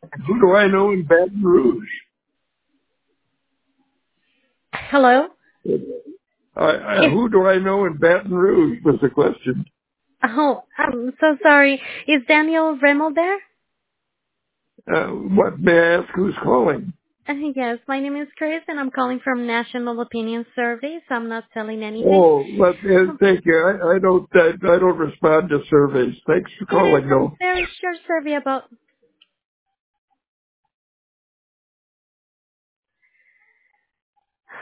Who do I know in Baton Rouge? Hello? Is, Who do I know in Baton Rouge was the question. oh, I'm so sorry. Is Daniel Rimmel there? What may I ask who's calling? Yes, my name is Chris, and I'm calling from National Opinion Surveys. I'm not selling anything. Thank you. I don't respond to surveys. Thanks for It is calling, a though. very short survey about